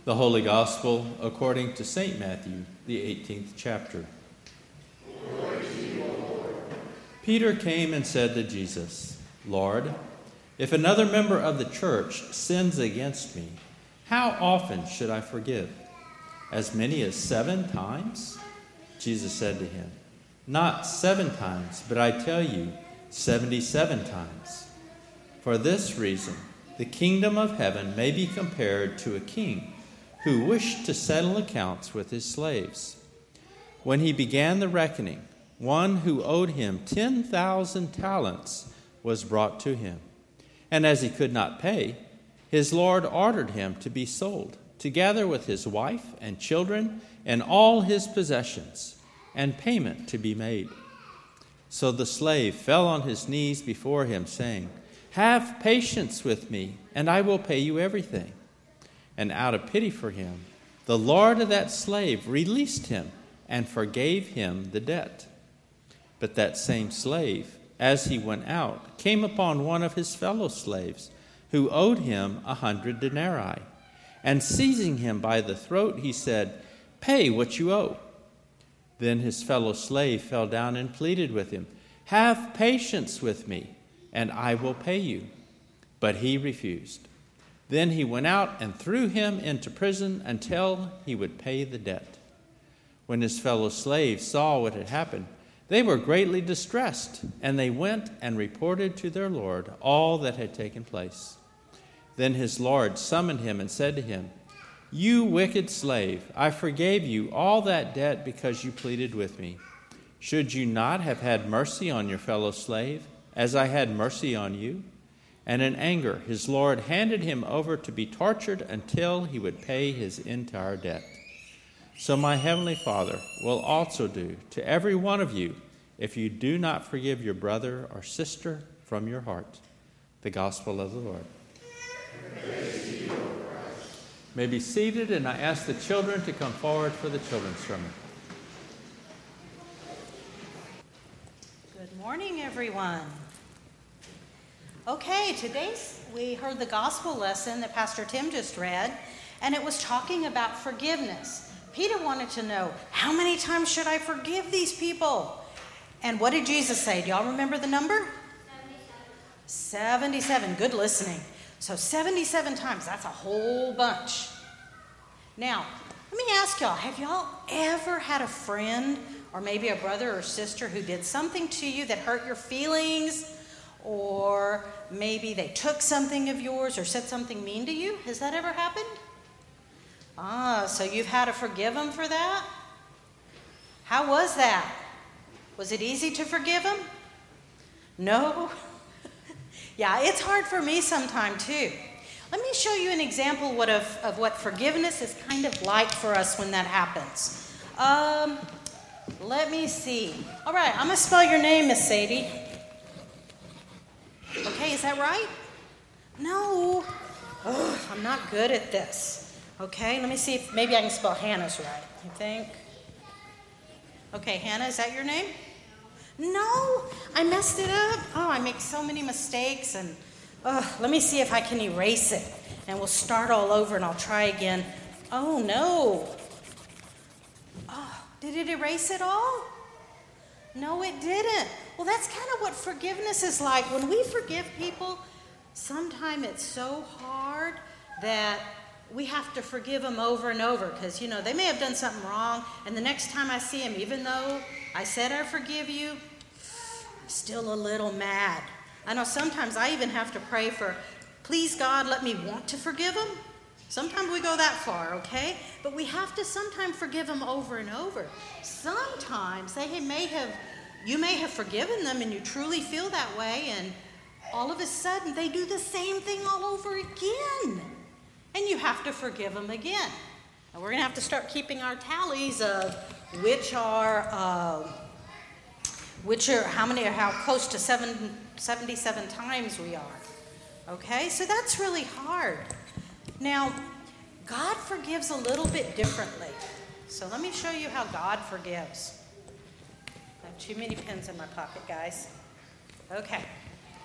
The Holy Gospel according to St. Matthew, the 18th chapter. Glory to you, O Lord. Peter came and said to Jesus, "Lord, if another member of the church sins against me, how often should I forgive? As many as 7 times?" Jesus said to him, "Not 7 times, but I tell you, 77 times. For this reason, the kingdom of heaven may be compared to a king who wished to settle accounts with his slaves. When he began the reckoning, one who owed him 10,000 talents was brought to him. And as he could not pay, his Lord ordered him to be sold, together with his wife and children and all his possessions, and payment to be made. So the slave fell on his knees before him, saying, 'Have patience with me, and I will pay you everything.' And out of pity for him, the Lord of that slave released him and forgave him the debt. But that same slave, as he went out, came upon one of his fellow slaves who owed him 100 denarii. And seizing him by the throat, he said, 'Pay what you owe.' Then his fellow slave fell down and pleaded with him, 'Have patience with me, and I will pay you.' But he refused. Then he went out and threw him into prison until he would pay the debt. When his fellow slaves saw what had happened, they were greatly distressed, and they went and reported to their Lord all that had taken place. Then his Lord summoned him and said to him, 'You wicked slave, I forgave you all that debt because you pleaded with me. Should you not have had mercy on your fellow slave, as I had mercy on you?' And in anger, his Lord handed him over to be tortured until he would pay his entire debt. So my heavenly Father will also do to every one of you if you do not forgive your brother or sister from your heart." The Gospel of the Lord. Praise to you, O Christ. May be seated, and I ask the children to come forward for the children's sermon. Good morning, everyone. Okay, we heard the gospel lesson that Pastor Tim just read, and it was talking about forgiveness. Peter wanted to know, how many times should I forgive these people? And what did Jesus say? Do y'all remember the number? 77. Good listening. So 77 times, that's a whole bunch. Now, let me ask y'all, have y'all ever had a friend or maybe a brother or sister who did something to you that hurt your feelings? Or maybe they took something of yours or said something mean to you? Has that ever happened? So you've had to forgive them for that? How was that? Was it easy to forgive them? No? Yeah, it's hard for me sometimes too. Let me show you an example of what forgiveness is kind of like for us when that happens. Let me see. All right, I'm going to spell your name, Miss Sadie. Okay, is that right? No. I'm not good at this. Okay, let me see if maybe I can spell Hannah's right. You think? Okay, Hannah, is that your name? No, I messed it up. I make so many mistakes, and let me see if I can erase it. And we'll start all over, and I'll try again. Oh, no. Did it erase it all? No, it didn't. Well, that's kind of what forgiveness is like. When we forgive people, sometimes it's so hard that we have to forgive them over and over because, they may have done something wrong, and the next time I see them, even though I said I forgive you, I'm still a little mad. I know sometimes I even have to pray for, please, God, let me want to forgive them. Sometimes we go that far, okay? But we have to sometimes forgive them over and over. Sometimes you may have forgiven them and you truly feel that way, and all of a sudden they do the same thing all over again. And you have to forgive them again. And we're going to have to start keeping our tallies of how close to 77 times we are. Okay, so that's really hard. Now, God forgives a little bit differently. So let me show you how God forgives. I have too many pens in my pocket, guys. Okay,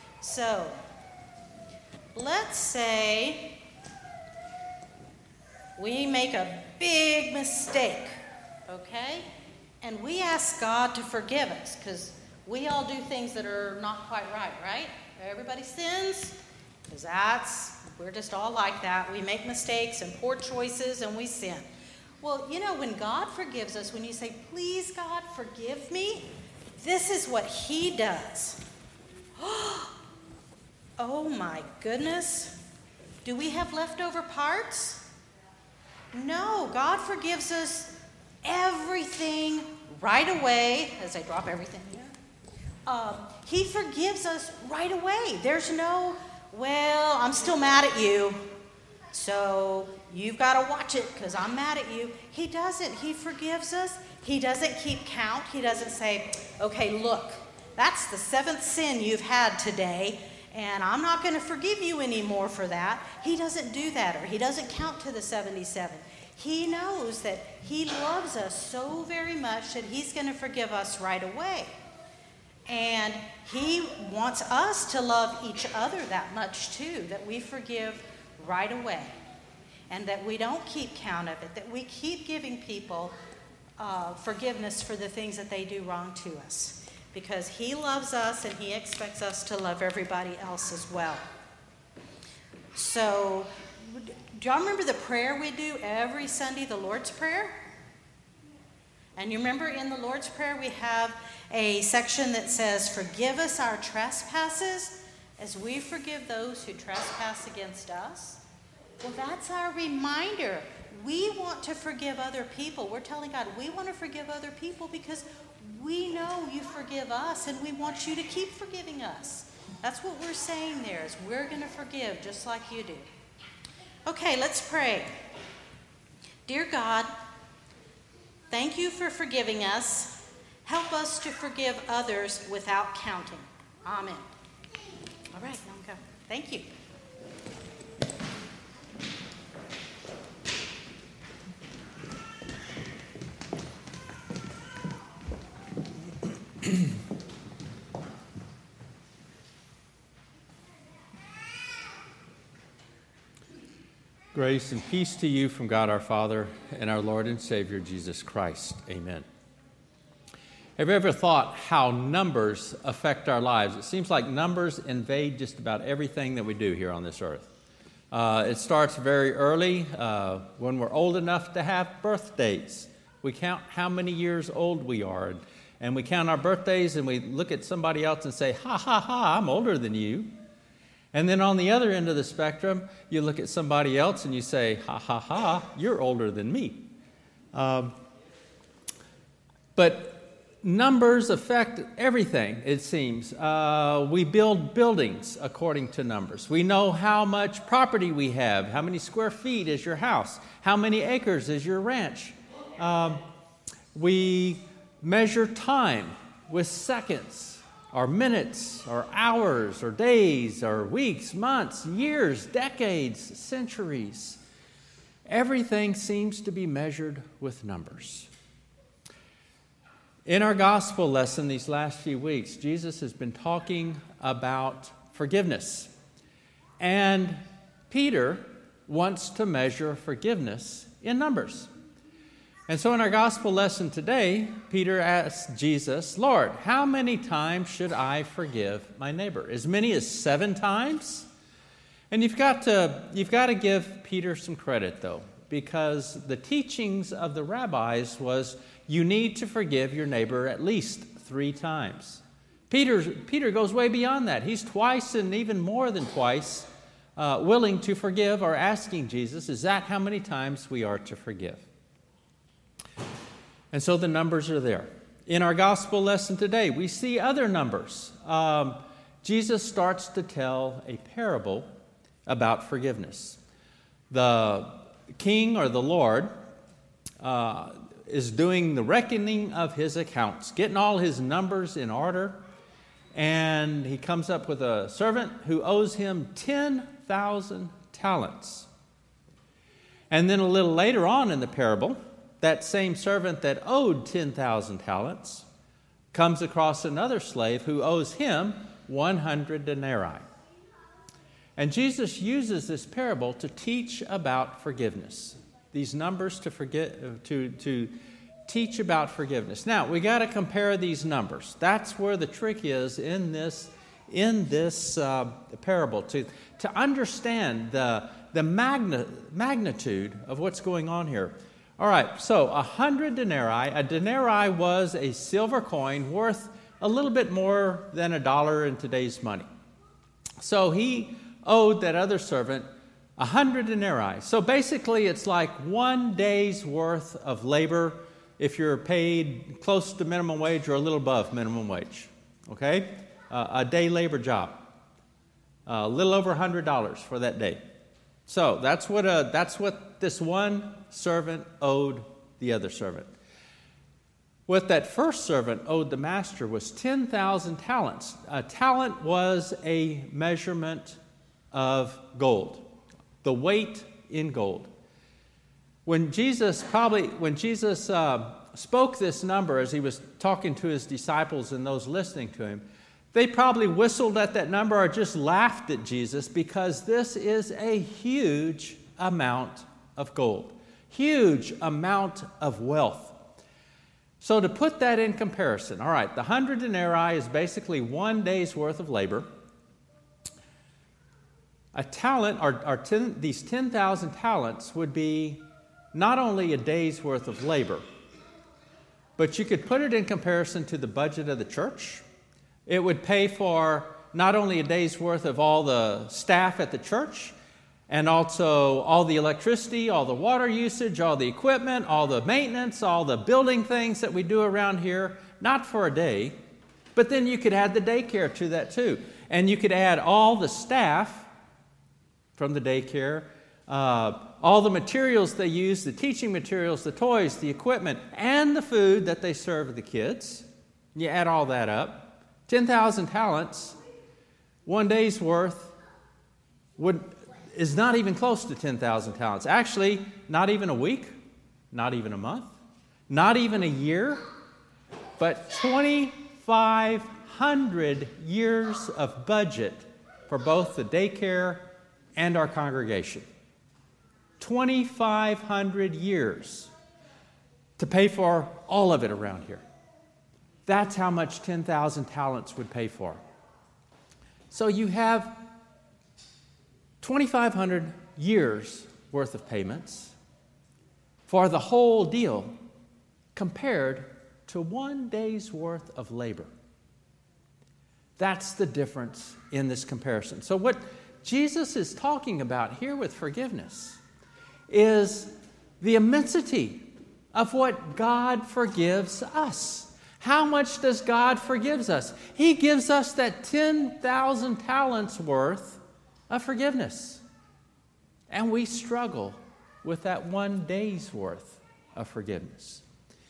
so let's say we make a big mistake, okay? And we ask God to forgive us because we all do things that are not quite right? Everybody sins because we're just all like that. We make mistakes and poor choices and we sin. Well, when God forgives us, when you say, please, God, forgive me, this is what he does. Oh, my goodness. Do we have leftover parts? No, God forgives us everything right away. As I drop everything here. He forgives us right away. There's no, well, I'm still mad at you, so you've got to watch it because I'm mad at you. He doesn't. He forgives us. He doesn't keep count. He doesn't say, okay, look, that's the 7th sin you've had today, and I'm not going to forgive you anymore for that. He doesn't do that, or he doesn't count to the 77. He knows that he loves us so very much that he's going to forgive us right away. And he wants us to love each other that much too, that we forgive right away. And that we don't keep count of it, that we keep giving people forgiveness for the things that they do wrong to us. Because he loves us and he expects us to love everybody else as well. So, do y'all remember the prayer we do every Sunday, the Lord's Prayer? And you remember in the Lord's Prayer we have a section that says, forgive us our trespasses as we forgive those who trespass against us. Well, that's our reminder. We want to forgive other people. We're telling God we want to forgive other people because we know you forgive us and we want you to keep forgiving us. That's what we're saying there, is we're going to forgive just like you do. Okay, let's pray. Dear God, thank you for forgiving us. Help us to forgive others without counting. Amen. All right, now I'm going. Thank you. Grace and peace to you from God our Father and our Lord and Savior Jesus Christ. Amen. Have you ever thought how numbers affect our lives? It seems like numbers invade just about everything that we do here on this earth. It starts very early when we're old enough to have birthdays. We count how many years old we are, and we count our birthdays and we look at somebody else and say, ha, ha, ha, I'm older than you. And then on the other end of the spectrum, you look at somebody else and you say, ha, ha, ha, you're older than me. But numbers affect everything, it seems. We build buildings according to numbers. We know how much property we have, how many square feet is your house, how many acres is your ranch. We measure time with seconds, or minutes, or hours, or days, or weeks, months, years, decades, centuries. Everything seems to be measured with numbers. In our gospel lesson these last few weeks, Jesus has been talking about forgiveness. And Peter wants to measure forgiveness in numbers. And so in our gospel lesson today, Peter asks Jesus, Lord, how many times should I forgive my neighbor? As many as 7 times? And you've got to give Peter some credit, though, because the teachings of the rabbis was you need to forgive your neighbor at least 3 times. Peter goes way beyond that. He's twice and even more than twice willing to forgive, or asking Jesus, is that how many times we are to forgive? And so the numbers are there. In our gospel lesson today, we see other numbers. Jesus starts to tell a parable about forgiveness. The king, or the Lord, is doing the reckoning of his accounts, getting all his numbers in order, and he comes up with a servant who owes him 10,000 talents. And then a little later on in the parable, that same servant that owed 10,000 talents comes across another slave who owes him 100 denarii. And Jesus uses this parable to teach about forgiveness. these numbers to teach about forgiveness. Now, we got to compare these numbers. That's where the trick is in this parable, to understand the magnitude of what's going on here. All right, so 100 denarii. A denarii was a silver coin worth a little bit more than $1 in today's money. So he owed that other servant 100 denarii. So basically it's like 1 day's worth of labor if you're paid close to minimum wage or a little above minimum wage. Okay? A day labor job. A little over $100 for that day. So that's what this one servant owed the other servant. What that first servant owed the master was 10,000 talents. A talent was a measurement of gold, the weight in gold. When Jesus spoke this number as he was talking to his disciples and those listening to him, they probably whistled at that number or just laughed at Jesus, because this is a huge amount of gold, huge amount of wealth. So to put that in comparison, all right, the 100 denarii is basically 1 day's worth of labor. A talent, these 10,000 talents would be not only a day's worth of labor, but you could put it in comparison to the budget of the church. It would pay for not only a day's worth of all the staff at the church, and also all the electricity, all the water usage, all the equipment, all the maintenance, all the building things that we do around here, not for a day, but then you could add the daycare to that too. And you could add all the staff from the daycare, all the materials they use, the teaching materials, the toys, the equipment, and the food that they serve the kids. You add all that up. 10,000 talents, 1 day's worth is not even close to 10,000 talents. Actually, not even a week, not even a month, not even a year, but 2,500 years of budget for both the daycare and our congregation. 2,500 years to pay for all of it around here. That's how much 10,000 talents would pay for. So you have 2,500 years worth of payments for the whole deal compared to 1 day's worth of labor. That's the difference in this comparison. So what Jesus is talking about here with forgiveness is the immensity of what God forgives us. How much does God forgive us? He gives us that 10,000 talents worth of forgiveness. And we struggle with that 1 day's worth of forgiveness.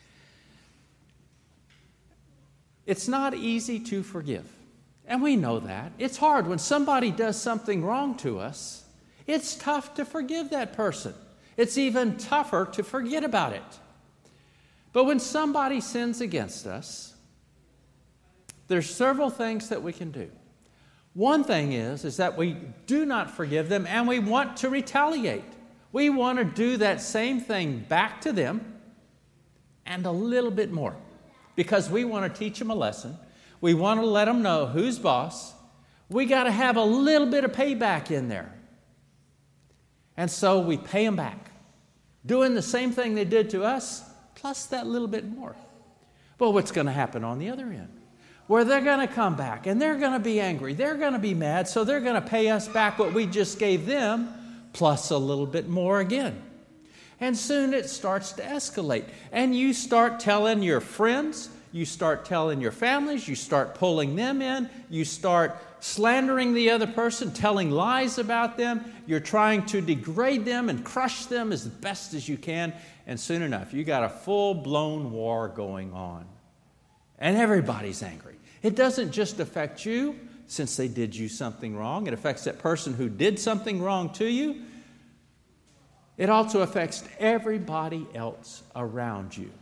It's not easy to forgive. And we know that. It's hard. When somebody does something wrong to us, it's tough to forgive that person. It's even tougher to forget about it. But when somebody sins against us, there's several things that we can do. One thing is that we do not forgive them and we want to retaliate. We want to do that same thing back to them and a little bit more, because we want to teach them a lesson. We want to let them know who's boss. We got to have a little bit of payback in there. And so we pay them back, doing the same thing they did to us, plus that little bit more. Well, what's going to happen on the other end? Where they're going to come back and they're going to be angry. They're going to be mad, so they're going to pay us back what we just gave them, plus a little bit more again. And soon it starts to escalate. And you start telling your friends, you start telling your families, you start pulling them in, you start slandering the other person, telling lies about them. You're trying to degrade them and crush them as best as you can. And soon enough, you got a full-blown war going on. And everybody's angry. It doesn't just affect you since they did you something wrong. It affects that person who did something wrong to you. It also affects everybody else around you.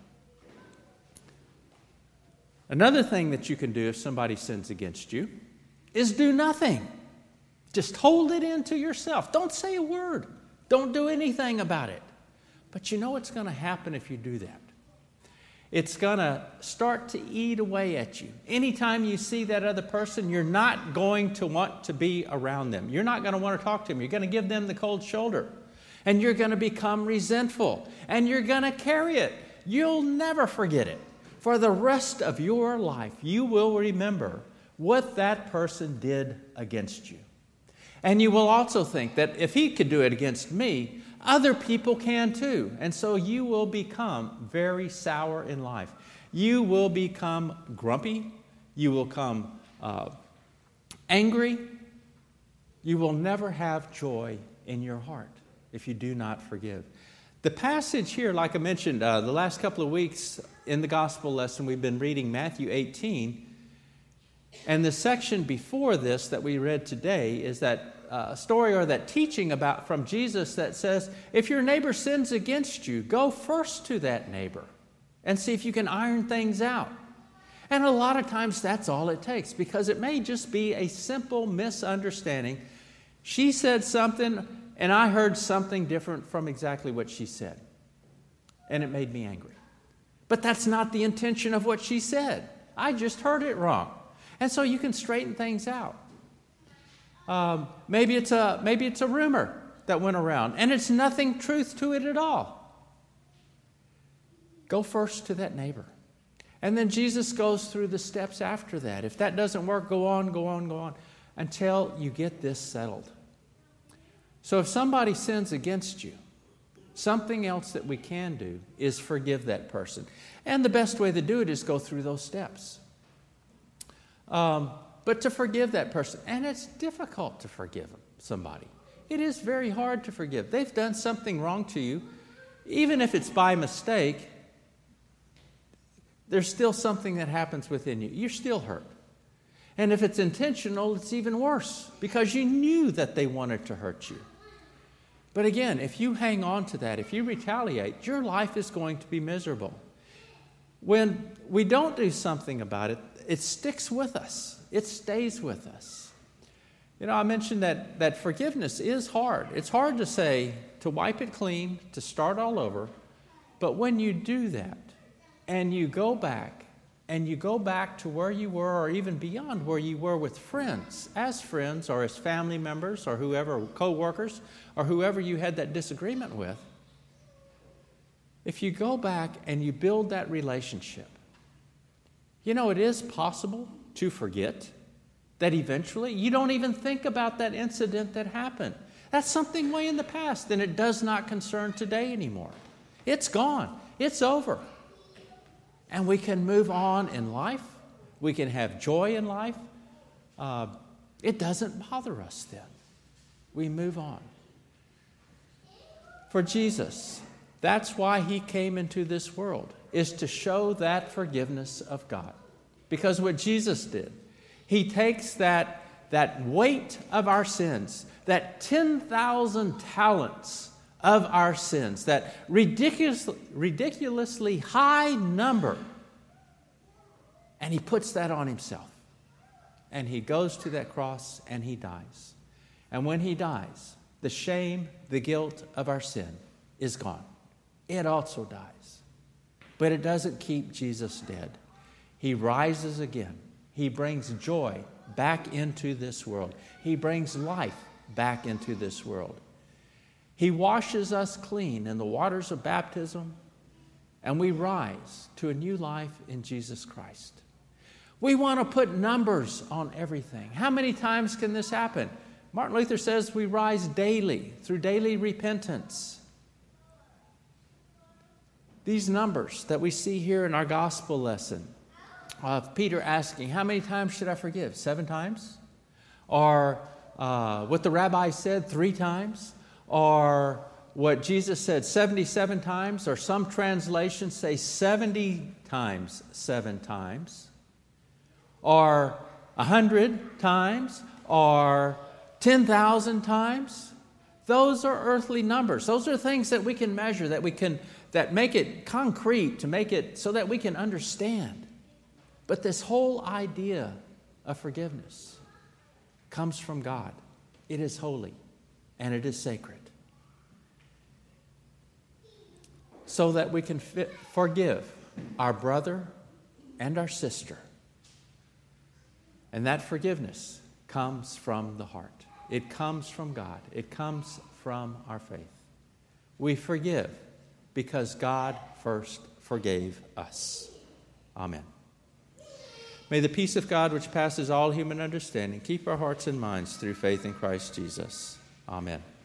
Another thing that you can do if somebody sins against you is do nothing. Just hold it in to yourself. Don't say a word. Don't do anything about it. But you know what's going to happen if you do that? It's going to start to eat away at you. Anytime you see that other person, you're not going to want to be around them. You're not going to want to talk to them. You're going to give them the cold shoulder. And you're going to become resentful. And you're going to carry it. You'll never forget it. For the rest of your life, you will remember what that person did against you. And you will also think that if he could do it against me, other people can too. And so you will become very sour in life. You will become grumpy. You will become angry. You will never have joy in your heart if you do not forgive. The passage here, like I mentioned, the last couple of weeks in the gospel lesson, we've been reading Matthew 18. And the section before this that we read today is that story or that teaching about from Jesus that says, if your neighbor sins against you, go first to that neighbor and see if you can iron things out. And a lot of times that's all it takes, because it may just be a simple misunderstanding. She said something and I heard something different from exactly what she said. And it made me angry. But that's not the intention of what she said. I just heard it wrong. And so you can straighten things out. Maybe it's a rumor that went around, and it's nothing truth to it at all. Go first to that neighbor. And then Jesus goes through the steps after that. If that doesn't work, go on, until you get this settled. So if somebody sins against you, something else that we can do is forgive that person. And the best way to do it is go through those steps. But to forgive that person, and it's difficult to forgive somebody. It is very hard to forgive. They've done something wrong to you. Even if it's by mistake, there's still something that happens within you. You're still hurt. And if it's intentional, it's even worse, because you knew that they wanted to hurt you. But again, if you hang on to that, if you retaliate, your life is going to be miserable. When we don't do something about it, it sticks with us. It stays with us. You know, I mentioned that forgiveness is hard. It's hard to say, to wipe it clean, to start all over. But when you do that, and you go back to where you were, or even beyond where you were with friends, or as family members, or whoever, co-workers, or whoever you had that disagreement with, if you go back and you build that relationship, you know, it is possible to forget that eventually you don't even think about that incident that happened. That's something way in the past, and it does not concern today anymore. It's gone. It's over. And we can move on in life. We can have joy in life. It doesn't bother us then. We move on. For Jesus, that's why he came into this world, is to show that forgiveness of God. Because what Jesus did, he takes that weight of our sins, that 10,000 talents of our sins, that ridiculously high number, and he puts that on himself. And he goes to that cross and he dies. And when he dies, the shame, the guilt of our sin is gone. It also dies. But it doesn't keep Jesus dead. He rises again. He brings joy back into this world. He brings life back into this world. He washes us clean in the waters of baptism, and we rise to a new life in Jesus Christ. We want to put numbers on everything. How many times can this happen? Martin Luther says we rise daily through daily repentance. These numbers that we see here in our gospel lesson, of Peter asking, how many times should I forgive? 7 times? Or what the rabbi said, 3 times? Or what Jesus said, 77 times? Or some translations say 70 times 7 times? Or 100 times? Or 10,000 times? Those are earthly numbers. Those are things that we can measure, that make it concrete, to make it so that we can understand. But this whole idea of forgiveness comes from God. It is holy and it is sacred. so that we can forgive our brother and our sister. And that forgiveness comes from the heart. It comes from God. It comes from our faith. We forgive because God first forgave us. Amen. May the peace of God, which passes all human understanding, keep our hearts and minds through faith in Christ Jesus. Amen.